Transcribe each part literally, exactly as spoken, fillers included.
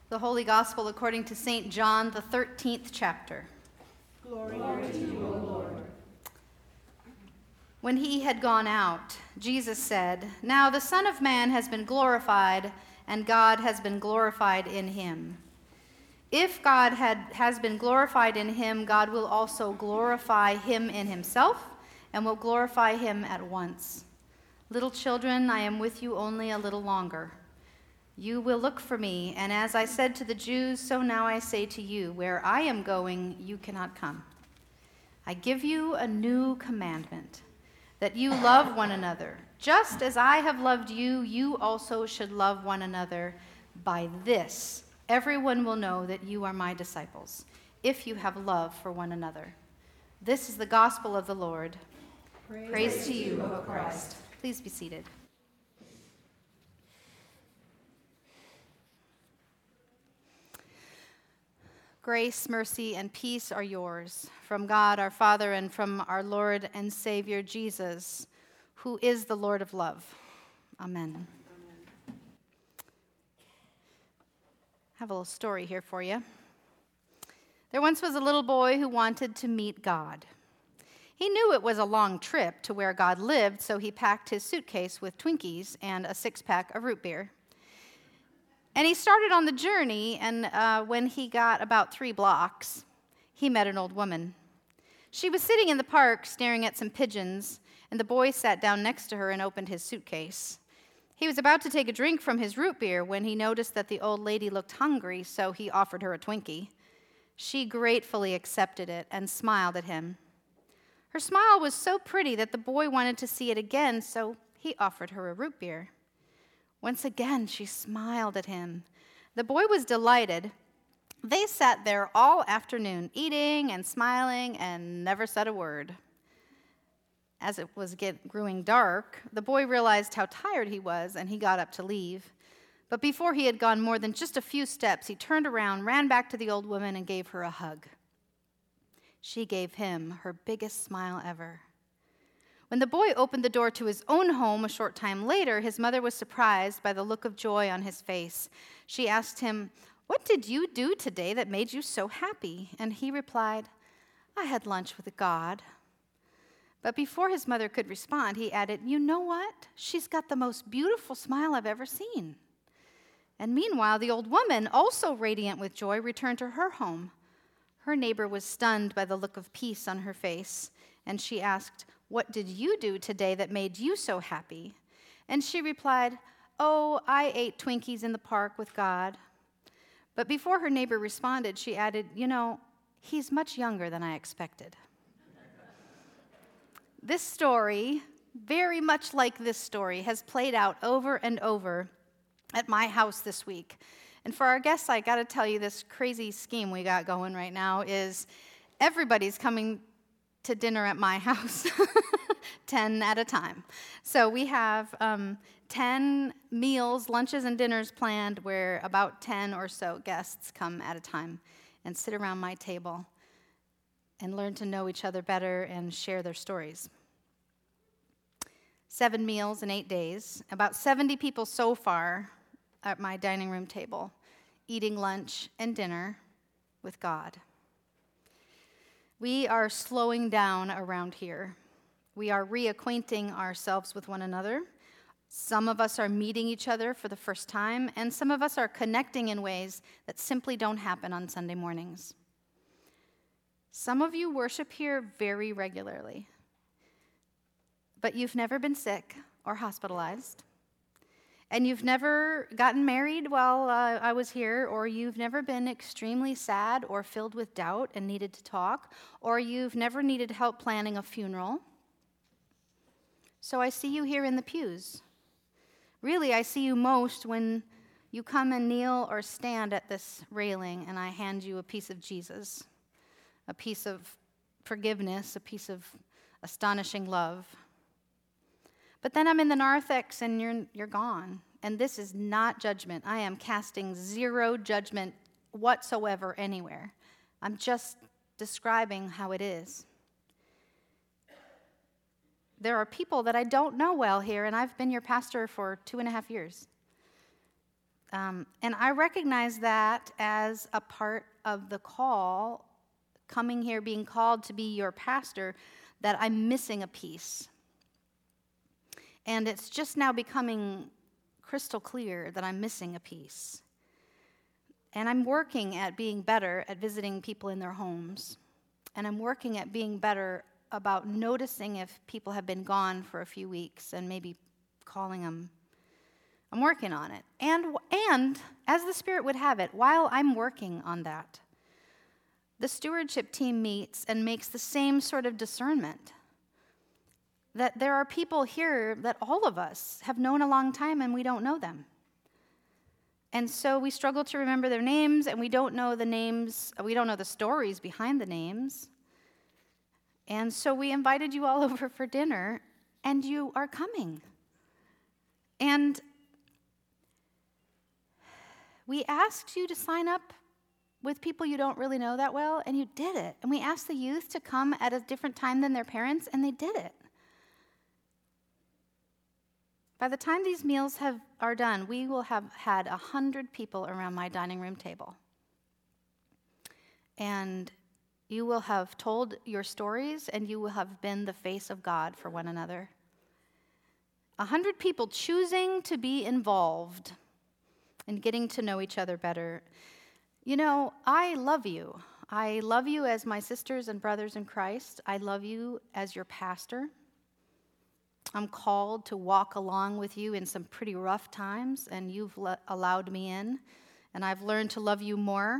The Holy Gospel according to Saint John, the thirteenth chapter. Glory, Glory to you, O Lord. When he had gone out, Jesus said, "Now the Son of Man has been glorified, and God has been glorified in him. If God had, has been glorified in him, God will also glorify him in himself, and will glorify him at once. Little children, I am with you only a little longer. You will look for me, and as I said to the Jews, so now I say to you, where I am going, you cannot come. I give you a new commandment, that you love one another. Just as I have loved you, you also should love one another. By this, everyone will know that you are my disciples, if you have love for one another." This is the gospel of the Lord. Praise, Praise to you, O Christ. Please be seated. Grace, mercy, and peace are yours from God our Father and from our Lord and Savior Jesus, who is the Lord of love. Amen. I have a little story here for you. There once was a little boy who wanted to meet God. He knew it was a long trip to where God lived, so he packed his suitcase with Twinkies and a six-pack of root beer. And he started on the journey, and uh, when he got about three blocks, he met an old woman. She was sitting in the park staring at some pigeons, and the boy sat down next to her and opened his suitcase. He was about to take a drink from his root beer when he noticed that the old lady looked hungry, so he offered her a Twinkie. She gratefully accepted it and smiled at him. Her smile was so pretty that the boy wanted to see it again, so he offered her a root beer. Once again, she smiled at him. The boy was delighted. They sat there all afternoon, eating and smiling, and never said a word. As it was get, growing dark, the boy realized how tired he was, and he got up to leave. But before he had gone more than just a few steps, he turned around, ran back to the old woman, and gave her a hug. She gave him her biggest smile ever. When the boy opened the door to his own home a short time later, his mother was surprised by the look of joy on his face. She asked him, "What did you do today that made you so happy?" And he replied, "I had lunch with God." But before his mother could respond, he added, "You know what? She's got the most beautiful smile I've ever seen." And meanwhile, the old woman, also radiant with joy, returned to her home. Her neighbor was stunned by the look of peace on her face, and she asked, "What did you do today that made you so happy?" And she replied, "Oh, I ate Twinkies in the park with God." But before her neighbor responded, she added, "You know, he's much younger than I expected." This story, very much like this story, has played out over and over at my house this week. And for our guests, I got to tell you, this crazy scheme we got going right now is everybody's coming to dinner at my house, ten at a time. So we have um, ten meals, lunches, and dinners planned where about ten or so guests come at a time and sit around my table and learn to know each other better and share their stories. Seven meals in eight days, about seventy people so far at my dining room table, eating lunch and dinner with God. We are slowing down around here. We are reacquainting ourselves with one another. Some of us are meeting each other for the first time, and some of us are connecting in ways that simply don't happen on Sunday mornings. Some of you worship here very regularly, but you've never been sick or hospitalized. And you've never gotten married while uh, I was here, or you've never been extremely sad or filled with doubt and needed to talk, or you've never needed help planning a funeral. So I see you here in the pews. Really, I see you most when you come and kneel or stand at this railing and I hand you a piece of Jesus, a piece of forgiveness, a piece of astonishing love. But then I'm in the narthex and you're you're gone. And this is not judgment. I am casting zero judgment whatsoever anywhere. I'm just describing how it is. There are people that I don't know well here, and I've been your pastor for two and a half years. Um, and I recognize that as a part of the call, coming here, being called to be your pastor, that I'm missing a piece. And it's just now becoming crystal clear that I'm missing a piece. And I'm working at being better at visiting people in their homes. And I'm working at being better about noticing if people have been gone for a few weeks and maybe calling them. I'm working on it. And, and as the Spirit would have it, while I'm working on that, the stewardship team meets and makes the same sort of discernment. That there are people here that all of us have known a long time and we don't know them. And so we struggle to remember their names, and we don't know the names, we don't know the stories behind the names. And so we invited you all over for dinner, and you are coming. And we asked you to sign up with people you don't really know that well, and you did it. And we asked the youth to come at a different time than their parents, and they did it. By the time these meals have, are done, we will have had a hundred people around my dining room table. And you will have told your stories, and you will have been the face of God for one another. A hundred people choosing to be involved in getting to know each other better. You know, I love you. I love you as my sisters and brothers in Christ. I love you as your pastor. I'm called to walk along with you in some pretty rough times, and you've le- allowed me in, and I've learned to love you more.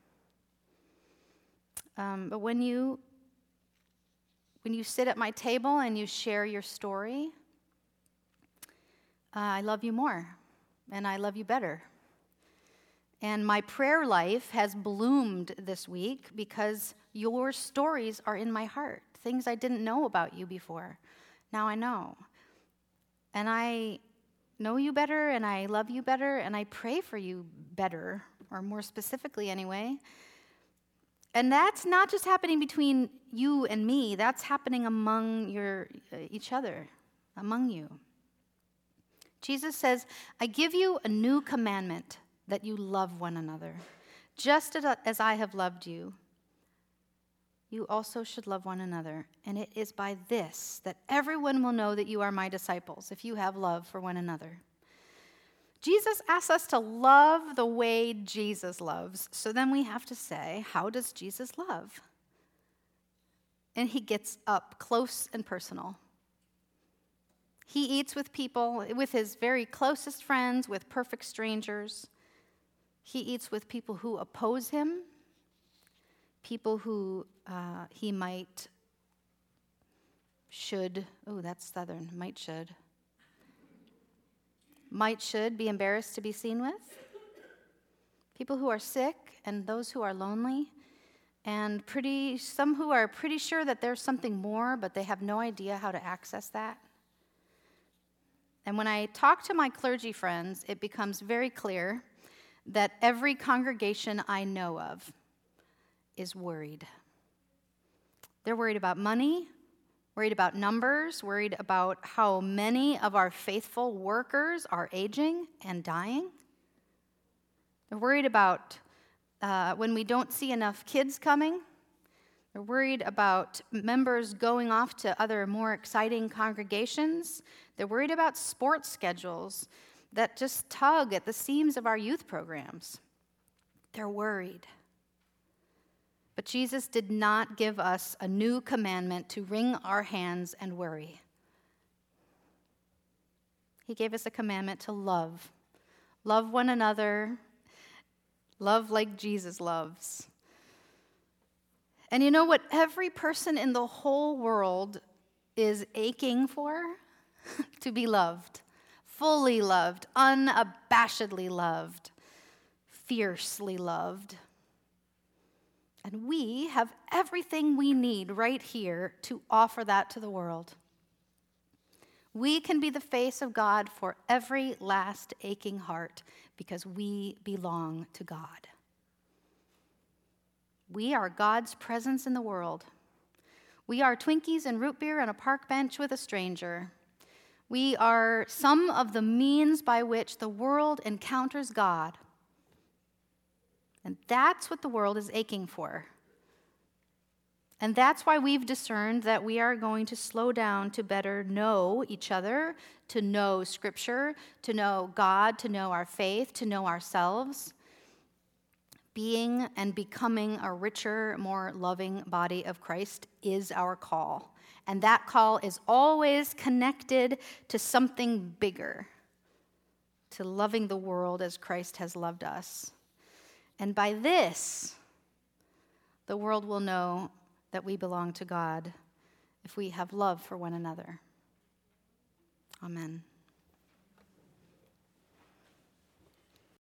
Um, but when you when you sit at my table and you share your story, uh, I love you more, and I love you better. And my prayer life has bloomed this week because your stories are in my heart, things I didn't know about you before. Now I know. And I know you better, and I love you better, and I pray for you better, or more specifically anyway. And that's not just happening between you and me, that's happening among your uh, each other, among you. Jesus says, I give you a new commandment, that you love one another. Just as I have loved you, you also should love one another. And it is by this that everyone will know that you are my disciples, if you have love for one another. Jesus asks us to love the way Jesus loves. So then we have to say, how does Jesus love? And he gets up close and personal. He eats with people, with his very closest friends, with perfect strangers. He eats with people who oppose him, people who uh, he might, should, oh, that's Southern, might should. Might should be embarrassed to be seen with. People who are sick and those who are lonely. And pretty, some who are pretty sure that there's something more, but they have no idea how to access that. And when I talk to my clergy friends, it becomes very clear that every congregation I know of is worried. They're worried about money, worried about numbers, worried about how many of our faithful workers are aging and dying. They're worried about uh, when we don't see enough kids coming. They're worried about members going off to other more exciting congregations. They're worried about sports schedules that just tug at the seams of our youth programs. They're worried. But Jesus did not give us a new commandment to wring our hands and worry. He gave us a commandment to love. Love one another. Love like Jesus loves. And you know what every person in the whole world is aching for? To be loved. Fully loved. Unabashedly loved. Fiercely loved. And we have everything we need right here to offer that to the world. We can be the face of God for every last aching heart because we belong to God. We are God's presence in the world. We are Twinkies and root beer on a park bench with a stranger. We are some of the means by which the world encounters God. And that's what the world is aching for. And that's why we've discerned that we are going to slow down to better know each other, to know Scripture, to know God, to know our faith, to know ourselves. Being and becoming a richer, more loving body of Christ is our call. And that call is always connected to something bigger, to loving the world as Christ has loved us. And by this, the world will know that we belong to God if we have love for one another. Amen.